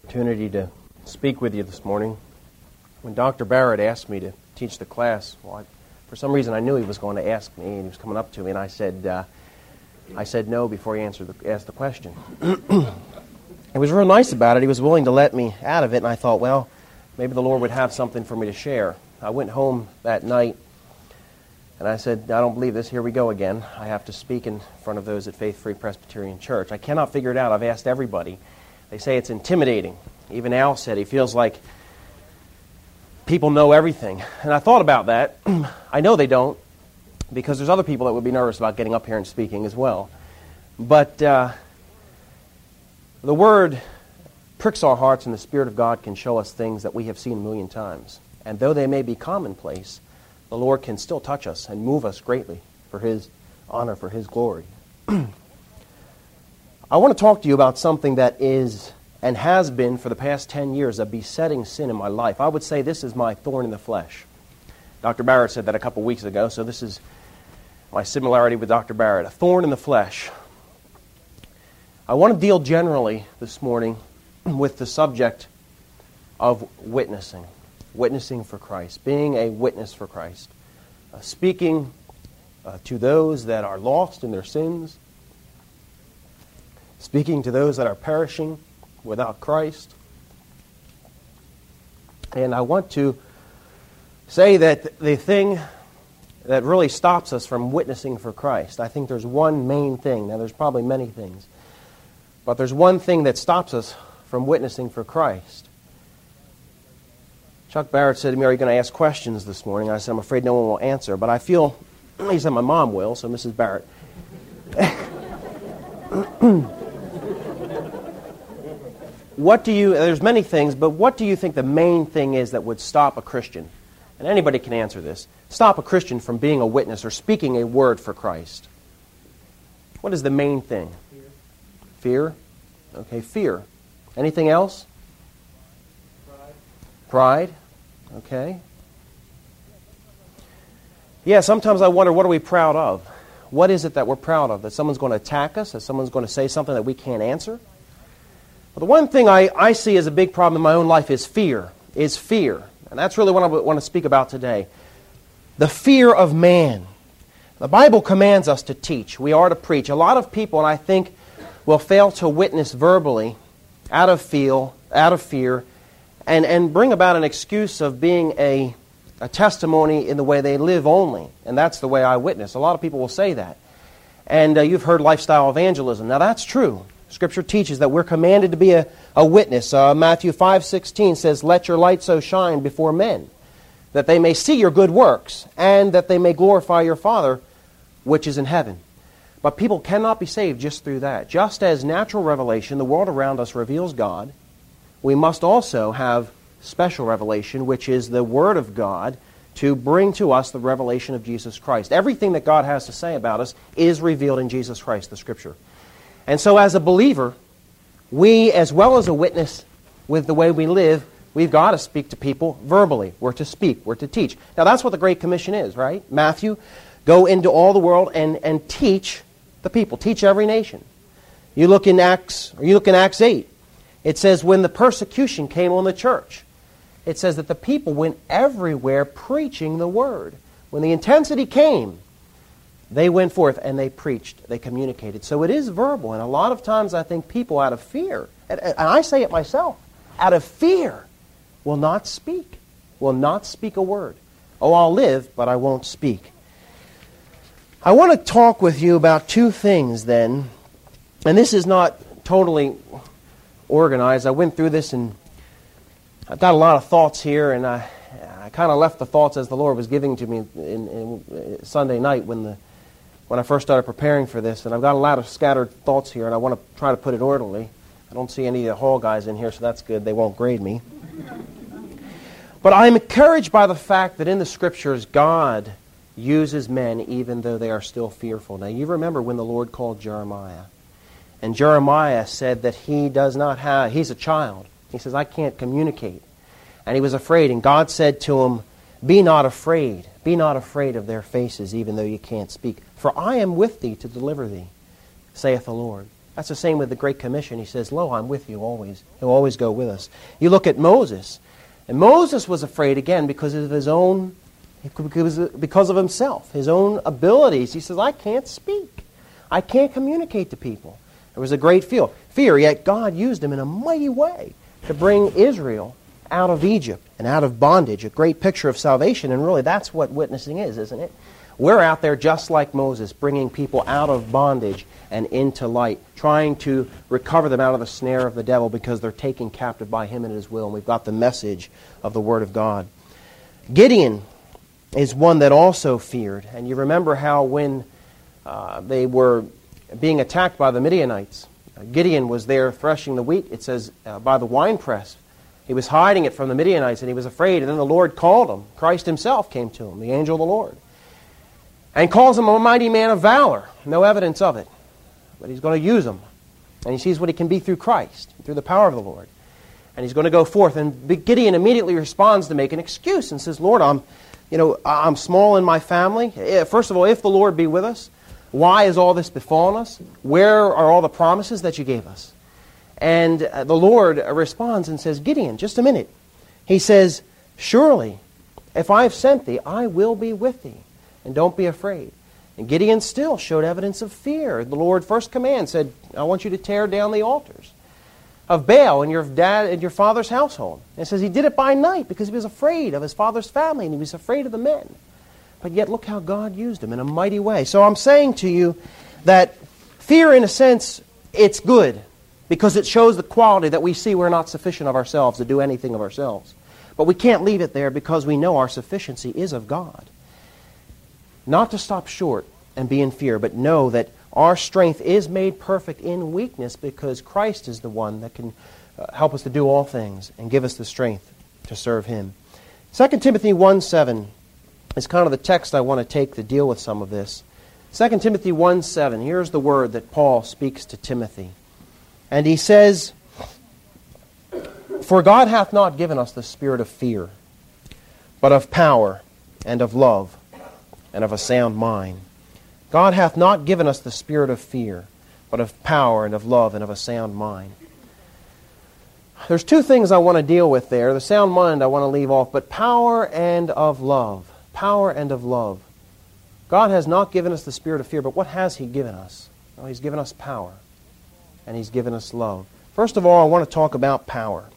Opportunity to speak with you this morning. When Dr. Barrett asked me to teach the class, for some reason I knew he was going to ask me, and he was coming up to me, and I said no before he asked the question. He was real nice about it. He was willing to let me out of it, and I thought, well, maybe the Lord would have something for me to share. I went home that night, and I said, I don't believe this. Here we go again. I have to speak in front of those at Faith Free Presbyterian Church. I cannot figure it out. I've asked everybody. They say it's intimidating. Even Al said he feels like people know everything. And I thought about that. I know they don't, because there's other people that would be nervous about getting up here and speaking as well. But the Word pricks our hearts, and the Spirit of God can show us things that we have seen a million times. And though they may be commonplace, the Lord can still touch us and move us greatly for His honor, for His glory. I want to talk to you about something that is and has been for the past 10 years a besetting sin in my life. I would say this is my thorn in the flesh. Dr. Barrett said that a couple weeks ago, so this is my similarity with Dr. Barrett, a thorn in the flesh. I want to deal generally this morning with the subject of witnessing for Christ, being a witness for Christ, speaking to those that are lost in their sins, speaking to those that are perishing without Christ. And I want to say that the thing that really stops us from witnessing for Christ, I think there's one main thing. Now, there's probably many things, but there's one thing that stops us from witnessing for Christ. Chuck Barrett said to me, are you going to ask questions this morning? I said, I'm afraid no one will answer, but I feel, he said my mom will, so Mrs. Barrett. There's many things, but what do you think the main thing is that would stop a Christian? And anybody can answer this. Stop a Christian from being a witness or speaking a word for Christ. What is the main thing? Fear? Okay, fear. Anything else? Pride. Okay. Yeah, sometimes I wonder, what are we proud of? What is it that we're proud of? That someone's going to attack us? That someone's going to say something that we can't answer? But the one thing I see as a big problem in my own life is fear. And that's really what I want to speak about today. The fear of man. The Bible commands us to teach. We are to preach. A lot of people, and I think, will fail to witness verbally out of fear, and bring about an excuse of being a testimony in the way they live only. And that's the way I witness. A lot of people will say that. And you've heard lifestyle evangelism. Now that's true. Scripture teaches that we're commanded to be a witness. Matthew 5:16 says, let your light so shine before men, that they may see your good works, and that they may glorify your Father which is in heaven. But people cannot be saved just through that. Just as natural revelation, the world around us reveals God, we must also have special revelation, which is the Word of God, to bring to us the revelation of Jesus Christ. Everything that God has to say about us is revealed in Jesus Christ, the Scripture. And so as a believer, we, as well as a witness with the way we live, we've got to speak to people verbally. We're to speak. We're to teach. Now that's what the Great Commission is, right? Matthew, go into all the world and teach the people. Teach every nation. You look in Acts 8. It says when the persecution came on the church, it says that the people went everywhere preaching the Word. When the intensity came, they went forth and they preached, they communicated. So it is verbal, and a lot of times I think people out of fear, and I say it myself, out of fear will not speak a word. Oh, I'll live, but I won't speak. I want to talk with you about two things then, and this is not totally organized. I went through this and I've got a lot of thoughts here, and I kind of left the thoughts as the Lord was giving to me in Sunday night when I first started preparing for this, and I've got a lot of scattered thoughts here, and I want to try to put it orderly. I don't see any of the hall guys in here, so that's good. They won't grade me. But I'm encouraged by the fact that in the Scriptures, God uses men even though they are still fearful. Now, you remember when the Lord called Jeremiah, and Jeremiah said that he's a child. He says, I can't communicate. And he was afraid, and God said to him, be not afraid. Be not afraid of their faces, even though you can't speak. For I am with thee to deliver thee, saith the Lord. That's the same with the Great Commission. He says, lo, I'm with you always. He'll always go with us. You look at Moses. And Moses was afraid, again, because of his own, because of himself, his own abilities. He says, I can't speak. I can't communicate to people. There was a great fear, yet God used him in a mighty way to bring Israel out of Egypt and out of bondage. A great picture of salvation, and really that's what witnessing is, isn't it? We're out there just like Moses, bringing people out of bondage and into light, trying to recover them out of the snare of the devil because they're taken captive by him and his will. And we've got the message of the Word of God. Gideon is one that also feared. And you remember how when they were being attacked by the Midianites, Gideon was there threshing the wheat, it says, by the winepress. He was hiding it from the Midianites and he was afraid. And then the Lord called him. Christ himself came to him, the angel of the Lord, and calls him a mighty man of valor. No evidence of it. But he's going to use him. And he sees what he can be through Christ, through the power of the Lord. And he's going to go forth. And Gideon immediately responds to make an excuse and says, Lord, I'm small in my family. First of all, if the Lord be with us, why has all this befallen us? Where are all the promises that you gave us? And the Lord responds and says, Gideon, just a minute. He says, surely, if I have sent thee, I will be with thee. And don't be afraid. And Gideon still showed evidence of fear. The Lord first command said, I want you to tear down the altars of Baal in your father's household. And it says he did it by night because he was afraid of his father's family and he was afraid of the men. But yet look how God used him in a mighty way. So I'm saying to you that fear, in a sense, it's good because it shows the quality that we see we're not sufficient of ourselves to do anything of ourselves. But we can't leave it there because we know our sufficiency is of God. Not to stop short and be in fear, but know that our strength is made perfect in weakness because Christ is the one that can help us to do all things and give us the strength to serve Him. 2 Timothy 1:7 is kind of the text I want to take to deal with some of this. 2 Timothy 1:7, here's the word that Paul speaks to Timothy. And he says, For God hath not given us the spirit of fear, but of power and of love and of a sound mind. God hath not given us the spirit of fear, but of power and of love and of a sound mind. There's two things I want to deal with there. The sound mind I want to leave off, but power and of love. Power and of love. God has not given us the spirit of fear, but what has He given us? Well, He's given us power, and He's given us love. First of all, I want to talk about power.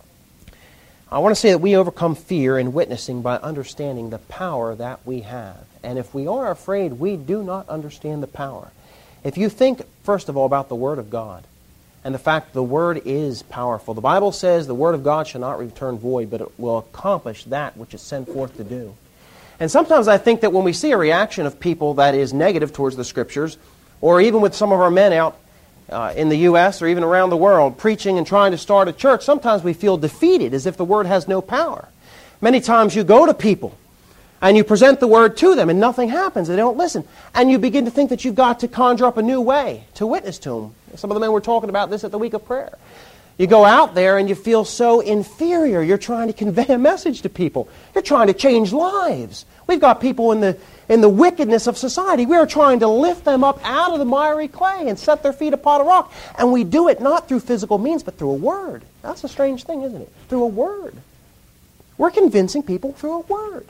I want to say that we overcome fear in witnessing by understanding the power that we have. And if we are afraid, we do not understand the power. If you think, first of all, about the Word of God and the fact the Word is powerful. The Bible says the Word of God shall not return void, but it will accomplish that which it's sent forth to do. And sometimes I think that when we see a reaction of people that is negative towards the Scriptures, or even with some of our men out in the U.S. or even around the world preaching and trying to start a church, sometimes we feel defeated as if the Word has no power. Many times you go to people and you present the Word to them and nothing happens. They don't listen. And you begin to think that you've got to conjure up a new way to witness to them. Some of the men were talking about this at the week of prayer. You go out there and you feel so inferior. You're trying to convey a message to people. You're trying to change lives. We've got people in the wickedness of society. We are trying to lift them up out of the miry clay and set their feet upon a rock. And we do it not through physical means, but through a word. That's a strange thing, isn't it? Through a word. We're convincing people through a word.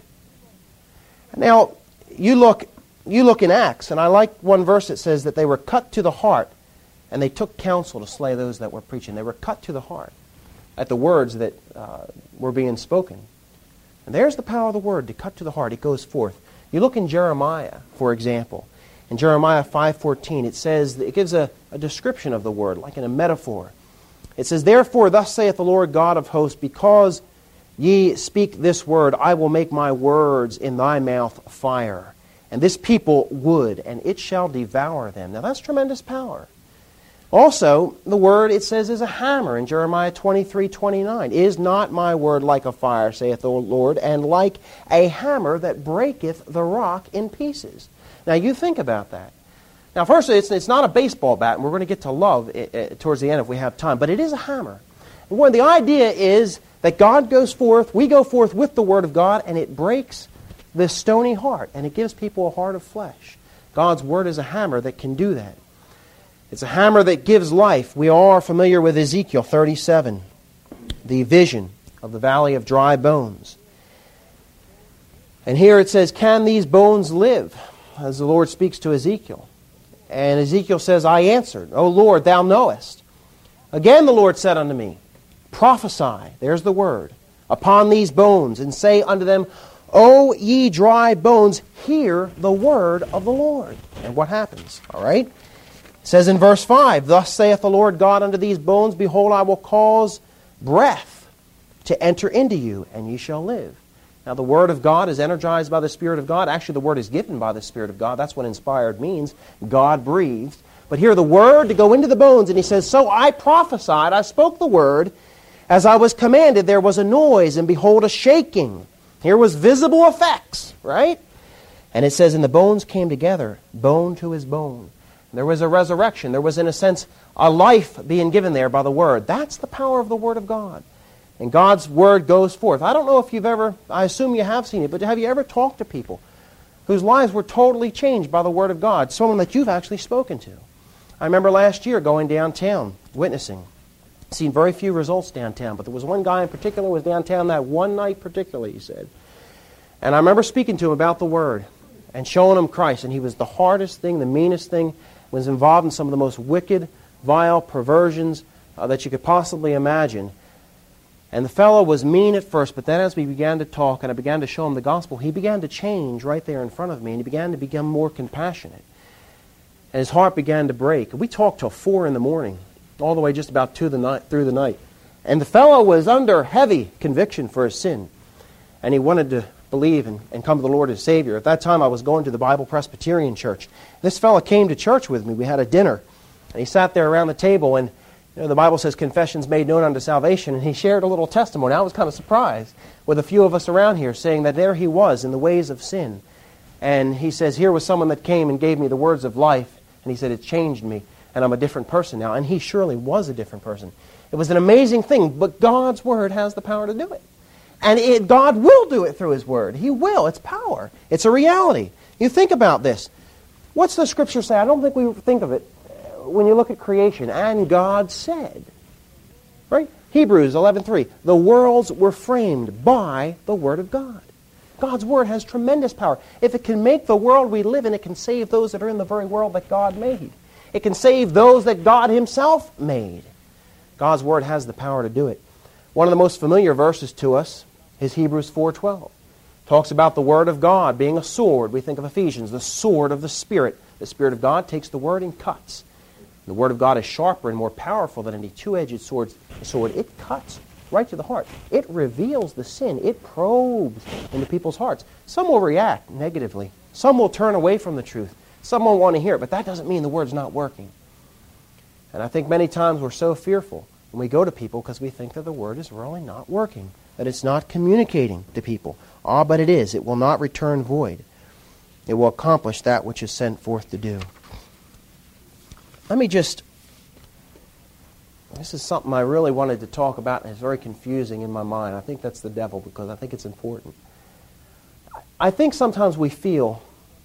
Now, you look in Acts, and I like one verse that says that they were cut to the heart, and they took counsel to slay those that were preaching. They were cut to the heart at the words that were being spoken. And there's the power of the word, to cut to the heart. It goes forth. You look in Jeremiah, for example. In Jeremiah 5:14, it says, it gives a description of the word, like in a metaphor. It says, Therefore, thus saith the Lord God of hosts, because ye speak this word, I will make my words in thy mouth fire, and this people wood, and it shall devour them. Now that's tremendous power. Also, the word, it says, is a hammer in Jeremiah 23:29. Is not my word like a fire, saith the Lord, and like a hammer that breaketh the rock in pieces? Now you think about that. Now first, it's not a baseball bat, and we're going to get to love towards the end if we have time, but it is a hammer. And the idea is that God goes forth, we go forth with the Word of God, and it breaks the stony heart, and it gives people a heart of flesh. God's Word is a hammer that can do that. It's a hammer that gives life. We all are familiar with Ezekiel 37, the vision of the valley of dry bones. And here it says, can these bones live? As the Lord speaks to Ezekiel. And Ezekiel says, I answered, O Lord, thou knowest. Again the Lord said unto me, prophesy, there's the word, upon these bones, and say unto them, O ye dry bones, hear the word of the Lord. And what happens? All right? It says in verse 5, thus saith the Lord God unto these bones, behold, I will cause breath to enter into you, and ye shall live. Now the Word of God is energized by the Spirit of God. Actually, the Word is given by the Spirit of God. That's what inspired means. God breathed. But here the Word to go into the bones, and he says, so I prophesied, I spoke the Word, as I was commanded, there was a noise, and behold, a shaking. Here was visible effects, right? And it says, and the bones came together, bone to his bone. There was a resurrection. There was, in a sense, a life being given there by the Word. That's the power of the Word of God. And God's Word goes forth. I don't know if you've ever, I assume you have seen it, but have you ever talked to people whose lives were totally changed by the Word of God? Someone that you've actually spoken to. I remember last year going downtown, witnessing. Seen very few results downtown, but there was one guy in particular who was downtown that one night particularly, he said. And I remember speaking to him about the Word and showing him Christ. And he was the hardest thing, the meanest thing, was involved in some of the most wicked, vile perversions that you could possibly imagine. And the fellow was mean at first, but then as we began to talk and I began to show him the gospel, he began to change right there in front of me, and he began to become more compassionate. And his heart began to break. We talked till 4 in the morning, all the way just about through the night. And the fellow was under heavy conviction for his sin. And he wanted to believe and come to the Lord as Savior. At that time, I was going to the Bible Presbyterian Church. This fellow came to church with me. We had a dinner. And he sat there around the table, and the Bible says confessions made known unto salvation, and he shared a little testimony. I was kind of surprised with a few of us around here saying that there he was in the ways of sin. And he says, here was someone that came and gave me the words of life, and he said, it changed me, and I'm a different person now. And he surely was a different person. It was an amazing thing, but God's Word has the power to do it. And God will do it through His Word. He will. It's power. It's a reality. You think about this. What's the Scripture say? I don't think we think of it when you look at creation. And God said. Right? Hebrews 11:3. The worlds were framed by the Word of God. God's Word has tremendous power. If it can make the world we live in, it can save those that are in the very world that God made. It can save those that God Himself made. God's Word has the power to do it. One of the most familiar verses to us is Hebrews 4:12. Talks about the Word of God being a sword. We think of Ephesians, the sword of the Spirit. The Spirit of God takes the Word and cuts. The Word of God is sharper and more powerful than any two-edged sword. It cuts right to the heart. It reveals the sin. It probes into people's hearts. Some will react negatively. Some will turn away from the truth. Some won't want to hear it, but that doesn't mean the Word's not working. And I think many times we're so fearful when we go to people because we think that the Word is really not working, that it's not communicating to people. Ah, but it is. It will not return void. It will accomplish that which is sent forth to do. This is something I really wanted to talk about, and it's very confusing in my mind. I think that's the devil because I think it's important. I think sometimes we feel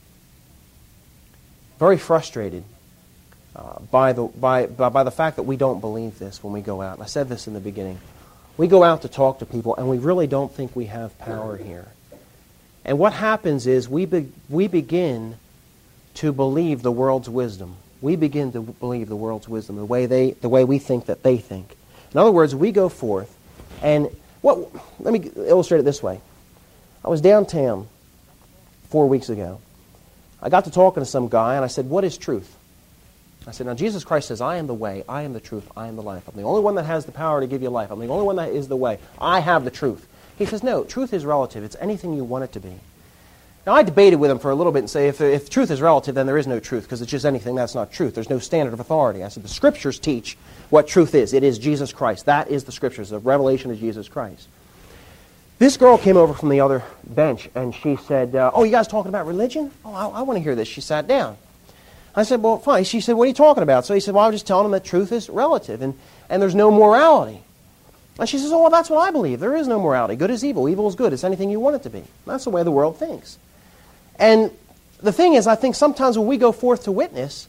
very frustrated by the fact that we don't believe this when we go out. And I said this in the beginning. We go out to talk to people, and we really don't think we have power here. And what happens is we begin to believe the world's wisdom. We begin to believe the world's wisdom, the way we think that they think. In other words, we go forth, and let me illustrate it this way. I was downtown 4 weeks ago. I got to talking to some guy, and I said, what is truth? I said, now Jesus Christ says, I am the way, I am the truth, I am the life. I'm the only one that has the power to give you life. I'm the only one that is the way. I have the truth. He says, no, truth is relative. It's anything you want it to be. Now, I debated with him for a little bit and say, if truth is relative, then there is no truth, because it's just anything that's not truth. There's no standard of authority. I said, the Scriptures teach what truth is. It is Jesus Christ. That is the Scriptures. The revelation of Jesus Christ. This girl came over from the other bench, and she said, oh, you guys talking about religion? Oh, I want to hear this. She sat down. I said, well, fine. She said, what are you talking about? So he said, well, I was just telling him that truth is relative, and there's no morality. And she says, oh, well, that's what I believe. There is no morality. Good is evil. Evil is good. It's anything you want it to be. That's the way the world thinks. And the thing is, I think sometimes when we go forth to witness,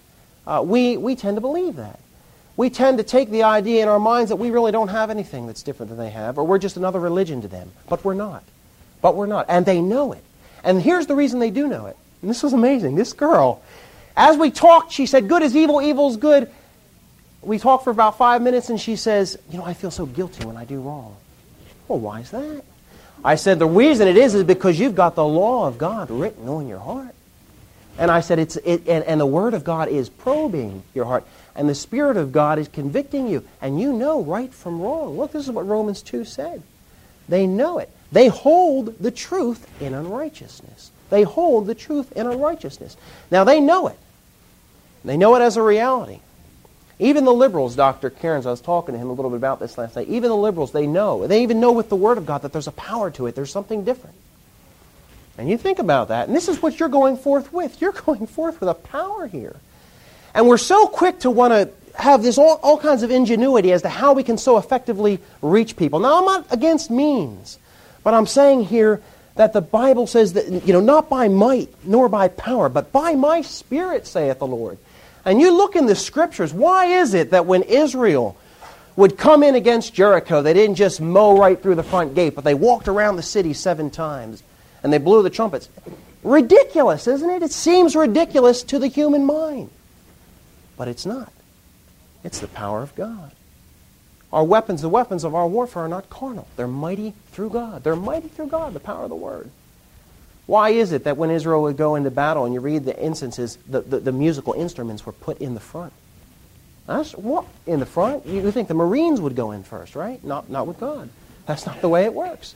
we tend to believe that. We tend to take the idea in our minds that we really don't have anything that's different than they have, or we're just another religion to them. But we're not. But we're not. And they know it. And here's the reason they do know it. And this was amazing. This girl, as we talked, she said, good is evil, evil is good. We talked for about 5 minutes, and she says, I feel so guilty when I do wrong. Well, why is that? I said, the reason it is because you've got the law of God written on your heart. And I said, and the Word of God is probing your heart. And the Spirit of God is convicting you. And you know right from wrong. Look, this is what Romans 2 said. They know it. They hold the truth in unrighteousness. They hold the truth in unrighteousness. Now, they know it. They know it as a reality. Even the liberals, Dr. Cairns, I was talking to him a little bit about this last night. Even the liberals, they know. They even know with the Word of God that there's a power to it. There's something different. And you think about that. And this is what you're going forth with. You're going forth with a power here. And we're so quick to want to have this all kinds of ingenuity as to how we can so effectively reach people. Now, I'm not against means, but I'm saying here that the Bible says that, not by might nor by power, but by my Spirit, saith the Lord. And you look in the Scriptures, why is it that when Israel would come in against Jericho, they didn't just mow right through the front gate, but they walked around the city 7 times, and they blew the trumpets? Ridiculous, isn't it? It seems ridiculous to the human mind. But it's not. It's the power of God. Our weapons, the weapons of our warfare are not carnal. They're mighty through God. They're mighty through God, the power of the Word. Why is it that when Israel would go into battle, and you read the instances, the musical instruments were put in the front? That's what? In the front? You think the Marines would go in first, right? Not with God. That's not the way it works.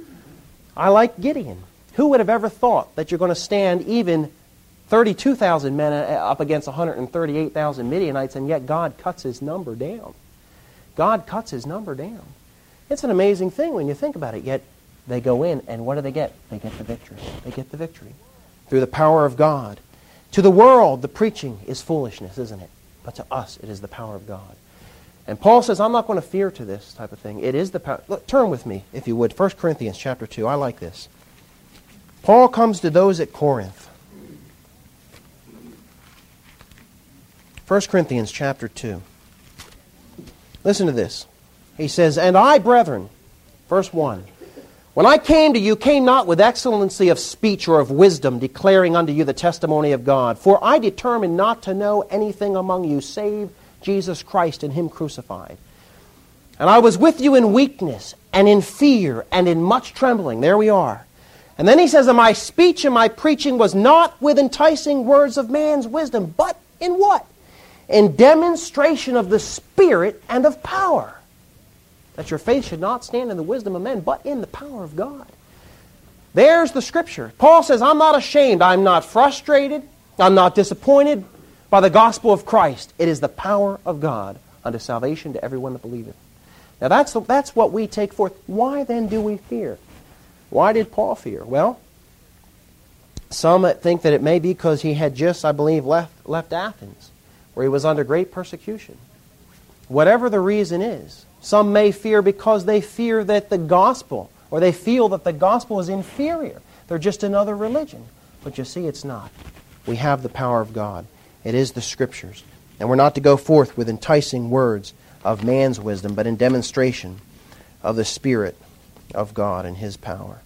I like Gideon. Who would have ever thought that you're going to stand even 32,000 men up against 138,000 Midianites, and yet God cuts his number down. God cuts his number down. It's an amazing thing when you think about it, yet they go in, and what do they get? They get the victory. They get the victory through the power of God. To the world, the preaching is foolishness, isn't it? But to us, it is the power of God. And Paul says, I'm not going to fear to this type of thing. It is the power. Look, turn with me, if you would, 1 Corinthians chapter 2. I like this. Paul comes to those at Corinth. 1 Corinthians chapter 2. Listen to this. He says, And I, brethren, verse 1, when I came to you, came not with excellency of speech or of wisdom, declaring unto you the testimony of God. For I determined not to know anything among you, save Jesus Christ and Him crucified. And I was with you in weakness, and in fear, and in much trembling. There we are. And then he says, And my speech and my preaching was not with enticing words of man's wisdom, but in what? In demonstration of the Spirit and of power, that your faith should not stand in the wisdom of men, but in the power of God. There's the Scripture. Paul says, I'm not ashamed, I'm not frustrated, I'm not disappointed by the gospel of Christ. It is the power of God unto salvation to everyone that believeth. Now that's what we take forth. Why then do we fear? Why did Paul fear? Well, some think that it may be because he had just, I believe, left Athens, where he was under great persecution. Whatever the reason is, some may fear because they fear that the gospel, or they feel that the gospel is inferior. They're just another religion. But you see, it's not. We have the power of God. It is the Scriptures. And we're not to go forth with enticing words of man's wisdom, but in demonstration of the Spirit of God and His power.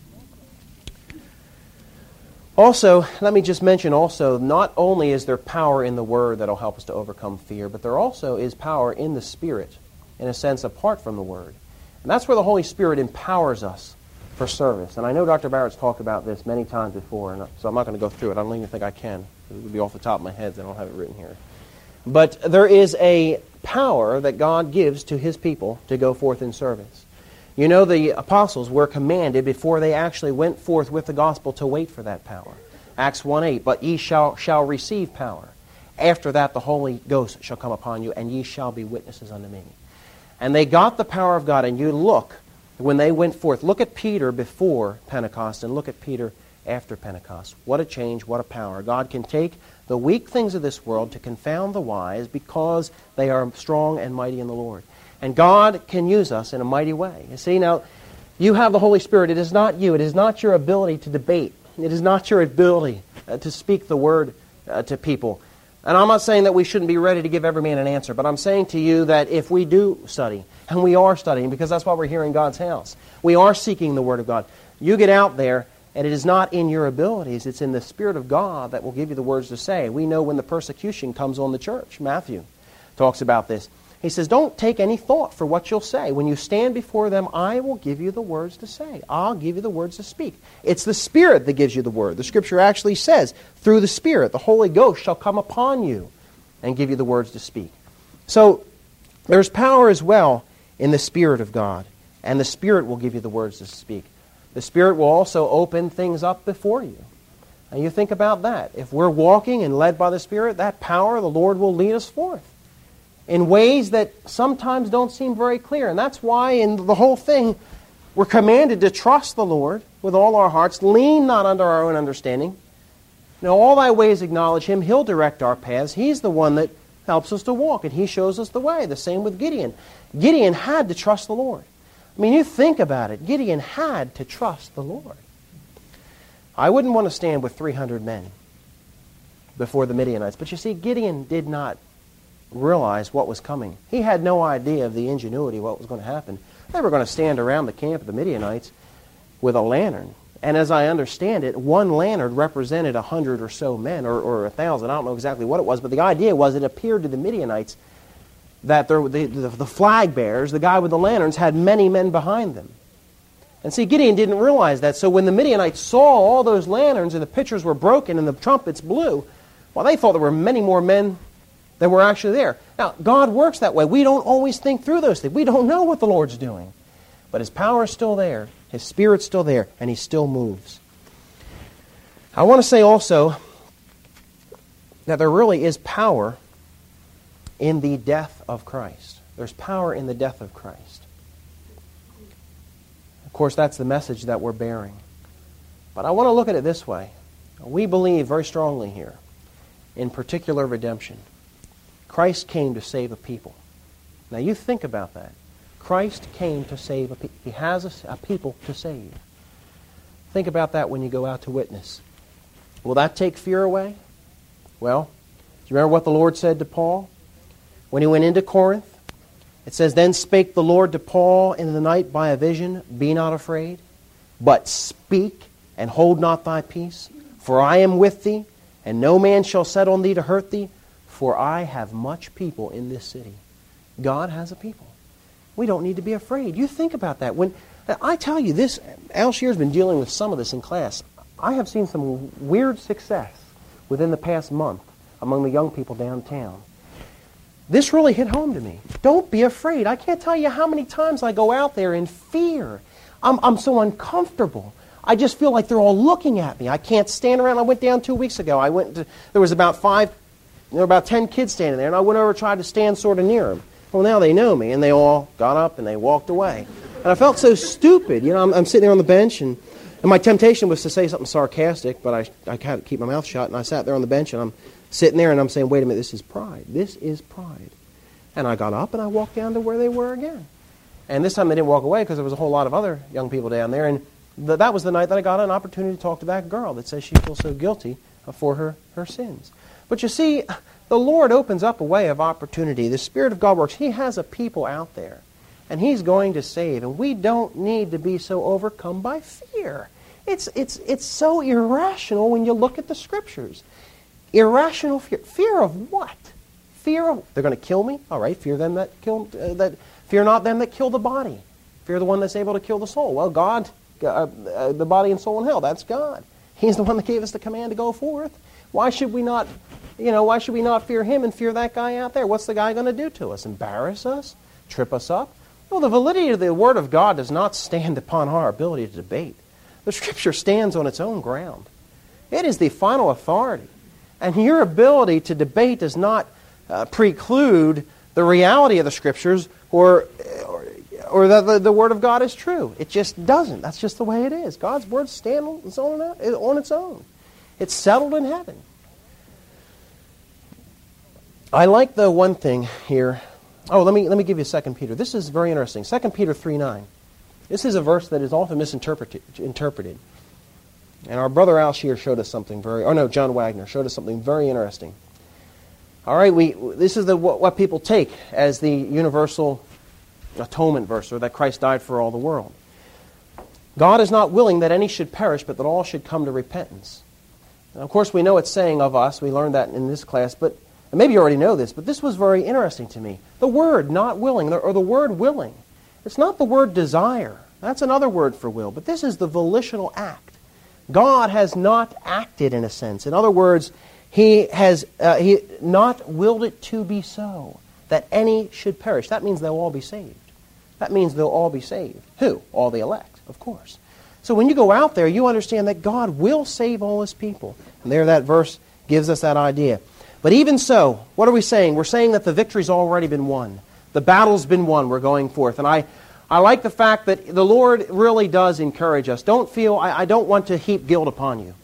Also, let me just mention also, not only is there power in the Word that will help us to overcome fear, but there also is power in the Spirit, in a sense, apart from the Word. And that's where the Holy Spirit empowers us for service. And I know Dr. Barrett's talked about this many times before, and so I'm not going to go through it. I don't even think I can. It would be off the top of my head, I don't have it written here. But there is a power that God gives to His people to go forth in service. You know, the apostles were commanded before they actually went forth with the gospel to wait for that power. Acts 1:8, But ye shall receive power. After that the Holy Ghost shall come upon you, and ye shall be witnesses unto me. And they got the power of God, and you look, when they went forth, look at Peter before Pentecost, and look at Peter after Pentecost. What a change, what a power. God can take the weak things of this world to confound the wise because they are strong and mighty in the Lord. And God can use us in a mighty way. You see, now, you have the Holy Spirit. It is not you. It is not your ability to debate. It is not your ability to speak the word to people. And I'm not saying that we shouldn't be ready to give every man an answer, but I'm saying to you that if we do study, and we are studying, because that's why we're here in God's house, we are seeking the Word of God. You get out there, and it is not in your abilities, it's in the Spirit of God that will give you the words to say. We know when the persecution comes on the church. Matthew talks about this. He says, don't take any thought for what you'll say. When you stand before them, I will give you the words to say. I'll give you the words to speak. It's the Spirit that gives you the word. The Scripture actually says, through the Spirit, the Holy Ghost shall come upon you and give you the words to speak. So, there's power as well in the Spirit of God. And the Spirit will give you the words to speak. The Spirit will also open things up before you. And you think about that. If we're walking and led by the Spirit, that power, the Lord will lead us forth in ways that sometimes don't seem very clear. And that's why in the whole thing, we're commanded to trust the Lord with all our hearts, lean not unto our own understanding. Now, all thy ways acknowledge Him. He'll direct our paths. He's the one that helps us to walk, and He shows us the way. The same with Gideon. Gideon had to trust the Lord. I mean, you think about it. Gideon had to trust the Lord. I wouldn't want to stand with 300 men before the Midianites. But you see, Gideon did not realize what was coming. He had no idea of the ingenuity of what was going to happen. They were going to stand around the camp of the Midianites with a lantern. And as I understand it, one lantern represented 100 or so men, or 1,000. I don't know exactly what it was, but the idea was it appeared to the Midianites that the flag bearers, the guy with the lanterns, had many men behind them. And see, Gideon didn't realize that. So when the Midianites saw all those lanterns and the pitchers were broken and the trumpets blew, well, they thought there were many more men than were actually there. Now, God works that way. We don't always think through those things. We don't know what the Lord's doing. But His power is still there. His Spirit's still there. And He still moves. I want to say also that there really is power in the death of Christ. There's power in the death of Christ. Of course, that's the message that we're bearing. But I want to look at it this way. We believe very strongly here in particular redemption. Christ came to save a people. Now you think about that. Christ came to save a people. He has a people to save. Think about that when you go out to witness. Will that take fear away? Well, do you remember what the Lord said to Paul when he went into Corinth? It says, Then spake the Lord to Paul in the night by a vision, Be not afraid, but speak, and hold not thy peace. For I am with thee, and no man shall set on thee to hurt thee, for I have much people in this city. God has a people. We don't need to be afraid. You think about that. When I tell you this, Al Shear's been dealing with some of this in class. I have seen some weird success within the past month among the young people downtown. This really hit home to me. Don't be afraid. I can't tell you how many times I go out there in fear. I'm so uncomfortable. I just feel like they're all looking at me. I can't stand around. I went down 2 weeks ago. There was about 10 kids standing there, and I went over and tried to stand sort of near them. Well, now they know me, and they all got up and they walked away. And I felt so stupid. You know, I'm sitting there on the bench, and my temptation was to say something sarcastic, but I had to keep my mouth shut, and I sat there on the bench, and I'm sitting there, and I'm saying, wait a minute, this is pride. This is pride. And I got up, and I walked down to where they were again. And this time they didn't walk away because there was a whole lot of other young people down there, and that was the night that I got an opportunity to talk to that girl that says she feels so guilty for her sins. But you see, the Lord opens up a way of opportunity. The Spirit of God works. He has a people out there, and He's going to save. And we don't need to be so overcome by fear. It's so irrational when you look at the Scriptures. Irrational fear. Fear of what? Fear of they're going to kill me. All right, fear them that kill. Fear not them that kill the body. Fear the one that's able to kill the soul. Well, God, the body and soul in hell. That's God. He's the one that gave us the command to go forth. Why should we not? Why should we not fear Him and fear that guy out there? What's the guy going to do to us? Embarrass us? Trip us up? Well, the validity of the Word of God does not stand upon our ability to debate. The Scripture stands on its own ground. It is the final authority. And your ability to debate does not preclude the reality of the Scriptures or that the Word of God is true. It just doesn't. That's just the way it is. God's Word stands on its own. It's settled in heaven. I like the one thing here. Oh, let me give you 2 Peter. This is very interesting. 2 Peter 3:9. This is a verse that is often misinterpreted. And our brother Al Shear showed us something John Wagner showed us something very interesting. All right, this is what people take as the universal atonement verse, or that Christ died for all the world. God is not willing that any should perish, but that all should come to repentance. And of course, we know it's saying of us. We learned that in this class, but and maybe you already know this, but this was very interesting to me. The word not willing, or the word willing, it's not the word desire. That's another word for will, but this is the volitional act. God has not acted in a sense. In other words, He has not willed it to be so, that any should perish. That means they'll all be saved. That means they'll all be saved. Who? All the elect, of course. So when you go out there, you understand that God will save all His people. And there that verse gives us that idea. But even so, what are we saying? We're saying that the victory's already been won. The battle's been won. We're going forth. And I like the fact that the Lord really does encourage us. Don't feel, I don't want to heap guilt upon you.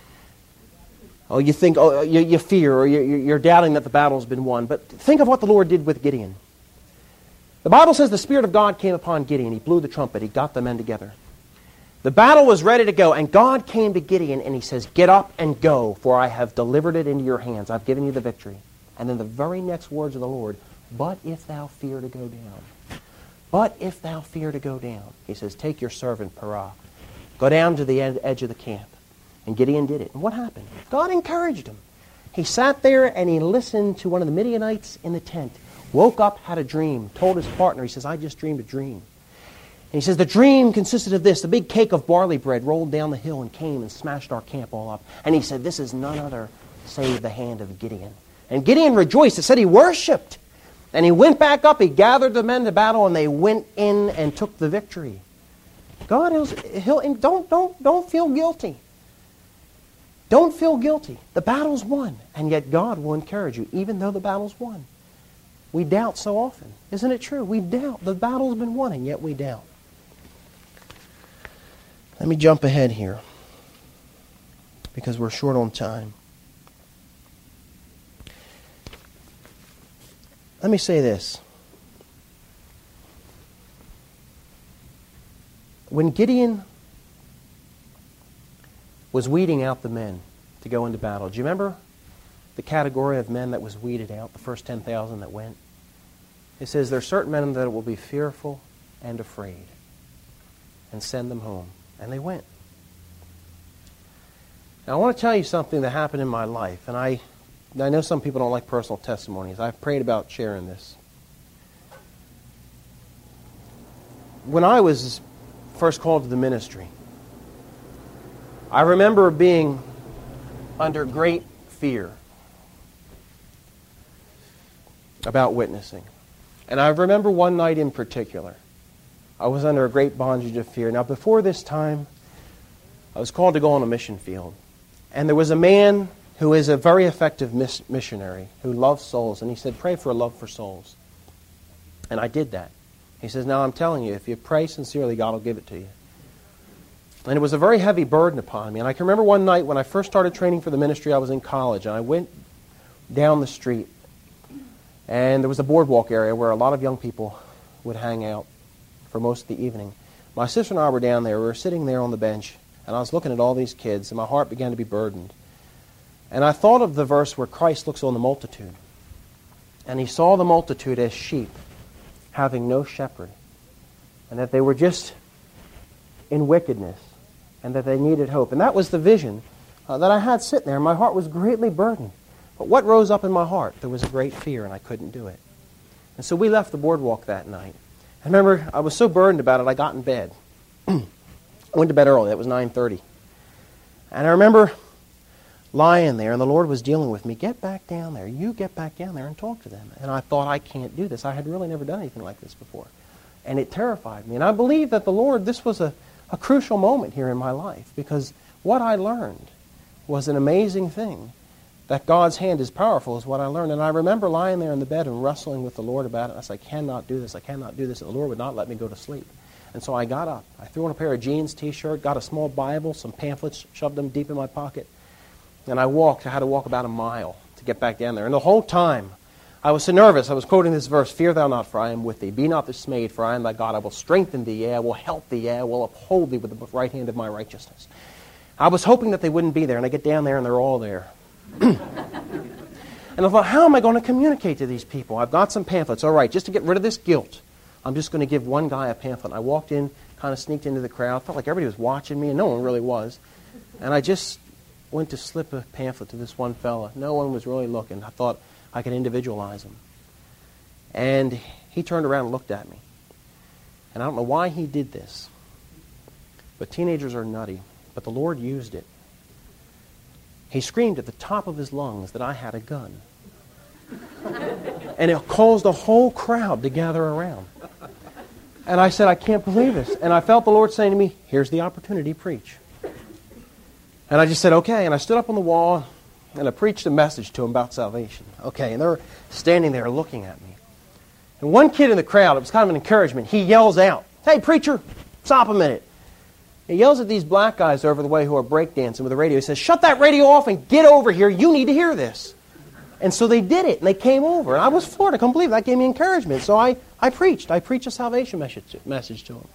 Oh, you think, you fear, or you're doubting that the battle's been won. But think of what the Lord did with Gideon. The Bible says the Spirit of God came upon Gideon. He blew the trumpet. He got the men together. The battle was ready to go, and God came to Gideon and He says, "Get up and go, for I have delivered it into your hands. I've given you the victory." And then the very next words of the Lord, "But if thou fear to go down, but if thou fear to go down," He says, "take your servant Parah, go down to the edge of the camp." And Gideon did it. And what happened? God encouraged him. He sat there and he listened to one of the Midianites in the tent. Woke up, had a dream, told his partner, he says, "I just dreamed a dream." And he says, "The dream consisted of this. The big cake of barley bread rolled down the hill and came and smashed our camp all up." And he said, "This is none other save the hand of Gideon." And Gideon rejoiced. It said he worshipped. And he went back up. He gathered the men to battle, and they went in and took the victory. God, don't feel guilty. Don't feel guilty. The battle's won, and yet God will encourage you, even though the battle's won. We doubt so often. Isn't it true? We doubt. The battle's been won, and yet we doubt. Let me jump ahead here, because we're short on time. Let me say this. When Gideon was weeding out the men to go into battle, do you remember the category of men that was weeded out, the first 10,000 that went? It says there are certain men that will be fearful and afraid, and send them home. And they went. Now I want to tell you something that happened in my life, and I know some people don't like personal testimonies. I've prayed about sharing this. When I was first called to the ministry, I remember being under great fear about witnessing. And I remember one night in particular, I was under a great bondage of fear. Now, before this time, I was called to go on a mission field. And there was a man who is a very effective missionary who loves souls. And he said, "Pray for a love for souls." And I did that. He says, "Now I'm telling you, if you pray sincerely, God will give it to you." And it was a very heavy burden upon me. And I can remember one night when I first started training for the ministry, I was in college. And I went down the street. And there was a boardwalk area where a lot of young people would hang out for most of the evening. My sister and I were down there. We were sitting there on the bench. And I was looking at all these kids. And my heart began to be burdened. And I thought of the verse where Christ looks on the multitude. And He saw the multitude as sheep, having no shepherd. And that they were just in wickedness. And that they needed hope. And that was the vision that I had sitting there. My heart was greatly burdened. But what rose up in my heart? There was a great fear, and I couldn't do it. And so we left the boardwalk that night. I remember I was so burdened about it, I got in bed. I went to bed early. It was 9:30. And I remember lying there, and the Lord was dealing with me. Get back down there. You get back down there and talk to them. And I thought, I can't do this. I had really never done anything like this before. And it terrified me. And I believe that the Lord, this was a crucial moment here in my life, because what I learned was an amazing thing. That God's hand is powerful is what I learned. And I remember lying there in the bed and wrestling with the Lord about it. I said, I cannot do this. I cannot do this. And the Lord would not let me go to sleep. And so I got up. I threw on a pair of jeans, T-shirt, got a small Bible, some pamphlets, shoved them deep in my pocket. And I walked. I had to walk about a mile to get back down there. And the whole time, I was so nervous. I was quoting this verse, "Fear thou not, for I am with thee. Be not dismayed, for I am thy God. I will strengthen thee, yea, I will help thee, yea, I will uphold thee with the right hand of my righteousness." I was hoping that they wouldn't be there. And I get down there, and they're all there. And I thought, how am I going to communicate to these people? I've got some pamphlets. All right, just to get rid of this guilt, I'm just going to give one guy a pamphlet. I walked in, kind of sneaked into the crowd. Felt like everybody was watching me, and no one really was. And I just went to slip a pamphlet to this one fella. No one was really looking. I thought I could individualize him. And he turned around and looked at me. And I don't know why he did this. But teenagers are nutty. But the Lord used it. He screamed at the top of his lungs that I had a gun. And it caused the whole crowd to gather around. And I said, I can't believe this. And I felt the Lord saying to me, here's the opportunity, preach. And I just said, okay. And I stood up on the wall and I preached a message to them about salvation. Okay, and they're standing there looking at me. And one kid in the crowd, it was kind of an encouragement, he yells out, hey, preacher, stop a minute. He yells at these black guys over the way who are breakdancing with the radio. He says, shut that radio off and get over here. You need to hear this. And so they did it, and they came over. And I was floored. I couldn't believe it. That gave me encouragement. So I preached. I preached a salvation message to them.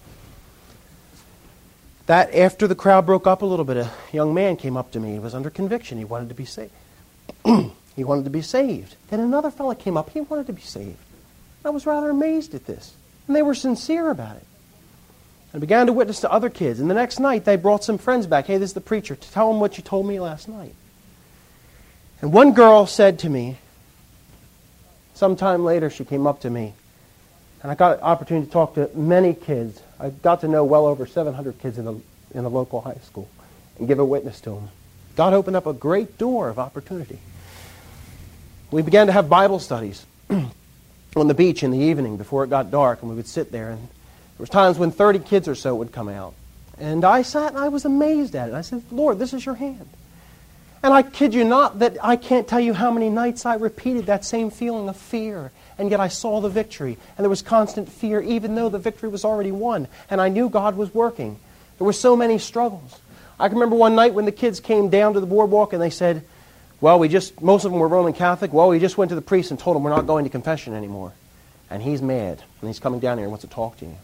That after the crowd broke up a little bit, a young man came up to me. He was under conviction. He wanted to be saved. He wanted to be saved. Then another fellow came up. He wanted to be saved. I was rather amazed at this. And they were sincere about it. I began to witness to other kids. And the next night, they brought some friends back. Hey, this is the preacher. Tell them what you told me last night. And one girl said to me, sometime later she came up to me, and I got an opportunity to talk to many kids. I got to know well over 700 kids in the local high school and give a witness to them. God opened up a great door of opportunity. We began to have Bible studies on the beach in the evening before it got dark, and we would sit there. And there was times when 30 kids or so would come out. And I sat and I was amazed at it. I said, Lord, this is your hand. And I kid you not that I can't tell you how many nights I repeated that same feeling of fear. And yet I saw the victory. And there was constant fear even though the victory was already won. And I knew God was working. There were so many struggles. I can remember one night when the kids came down to the boardwalk and they said, well, most of them were Roman Catholic. Well, we just went to the priest and told him we're not going to confession anymore. And he's mad. And he's coming down here and wants to talk to you.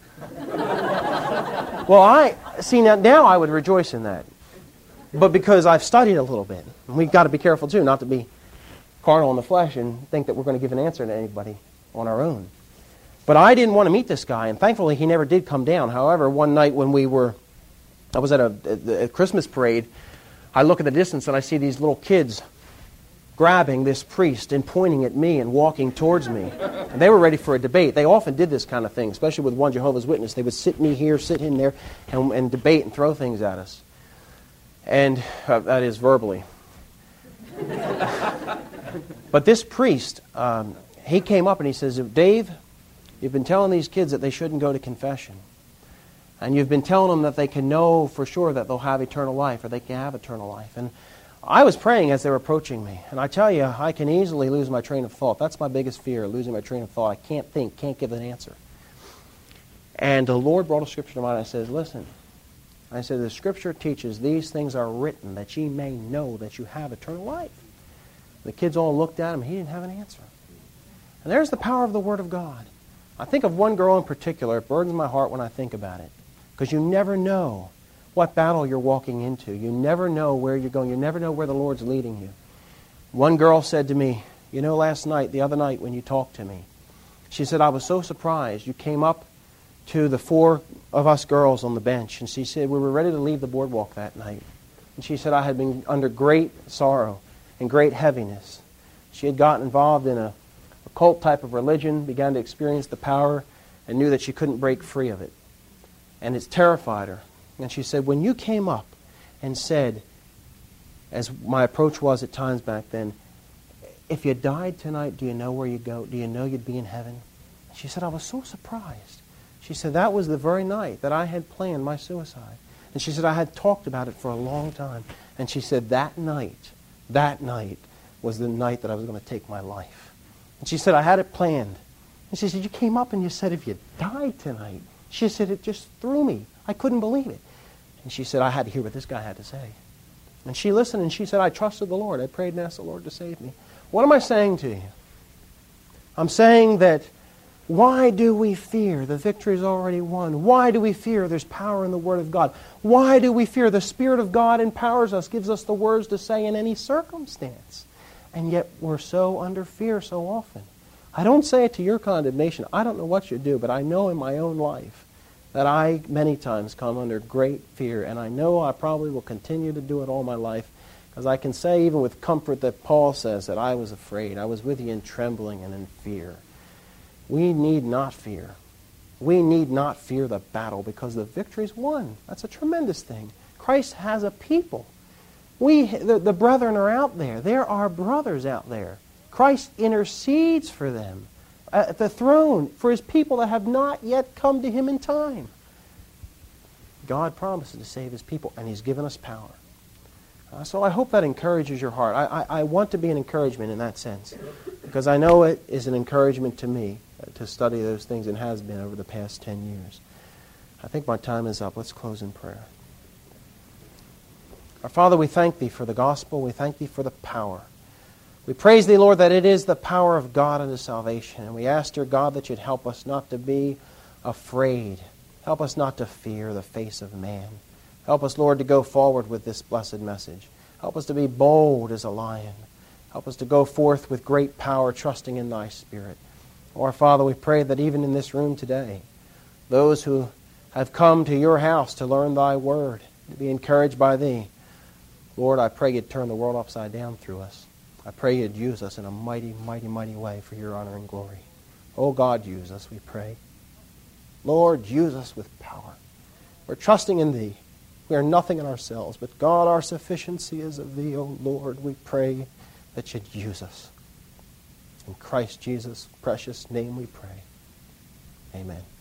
Well, now I would rejoice in that. But because I've studied a little bit, and we've got to be careful too, not to be carnal in the flesh and think that we're going to give an answer to anybody on our own. But I didn't want to meet this guy, and thankfully he never did come down. However, one night when I was at a Christmas parade, I look at the distance and I see these little kids grabbing this priest and pointing at me and walking towards me. And they were ready for a debate. They often did this kind of thing, especially with one Jehovah's Witness. They would sit me here, sit him there, and debate and throw things at us. And that is verbally. But this priest, he came up and he says, Dave, you've been telling these kids that they shouldn't go to confession. And you've been telling them that they can know for sure that they'll have eternal life, or they can have eternal life. And I was praying as they were approaching me. And I tell you, I can easily lose my train of thought. That's my biggest fear, losing my train of thought. I can't think, can't give an answer. And the Lord brought a scripture to mind. I said, listen. I said, the Scripture teaches these things are written that ye may know that you have eternal life. The kids all looked at him. He didn't have an answer. And there's the power of the Word of God. I think of one girl in particular. It burdens my heart when I think about it. Because you never know what battle you're walking into. You never know where you're going. You never know where the Lord's leading you. One girl said to me, the other night when you talked to me, she said, I was so surprised. You came up to the four of us girls on the bench. And she said, we were ready to leave the boardwalk that night. And she said, I had been under great sorrow and great heaviness. She had gotten involved in a cult type of religion, began to experience the power, and knew that she couldn't break free of it. And it's terrified her. And she said, when you came up and said, as my approach was at times back then, if you died tonight, do you know where you go? Do you know you'd be in heaven? She said, I was so surprised. She said, that was the very night that I had planned my suicide. And she said, I had talked about it for a long time. And she said, that night was the night that I was going to take my life. And she said, I had it planned. And she said, you came up and you said, if you died tonight. She said, it just threw me. I couldn't believe it. And she said, I had to hear what this guy had to say. And she listened and she said, I trusted the Lord. I prayed and asked the Lord to save me. What am I saying to you? I'm saying that why do we fear? The victory is already won. Why do we fear? There's power in the Word of God. Why do we fear? The Spirit of God empowers us, gives us the words to say in any circumstance. And yet we're so under fear so often. I don't say it to your condemnation. I don't know what you do, but I know in my own life that I many times come under great fear, and I know I probably will continue to do it all my life, because I can say even with comfort that Paul says that I was afraid. I was with you in trembling and in fear. We need not fear. We need not fear the battle, because the victory's won. That's a tremendous thing. Christ has a people. The brethren are out there. There are brothers out there. Christ intercedes for them at the throne for His people that have not yet come to Him in time. God promises to save His people, and He's given us power. So I hope that encourages your heart. I want to be an encouragement in that sense, because I know it is an encouragement to me to study those things, and has been over the past 10 years. I think my time is up. Let's close in prayer. Our Father, we thank Thee for the gospel. We thank Thee for the power. We praise Thee, Lord, that it is the power of God unto salvation. And we ask, dear God, that You'd help us not to be afraid. Help us not to fear the face of man. Help us, Lord, to go forward with this blessed message. Help us to be bold as a lion. Help us to go forth with great power, trusting in Thy Spirit. Our Father, we pray that even in this room today, those who have come to Your house to learn Thy Word, to be encouraged by Thee, Lord, I pray You'd turn the world upside down through us. I pray You'd use us in a mighty, mighty, mighty way for Your honor and glory. Oh God, use us, we pray. Lord, use us with power. We're trusting in Thee. We are nothing in ourselves, but God, our sufficiency is of Thee, O Lord. We pray that You'd use us. In Christ Jesus' precious name we pray. Amen.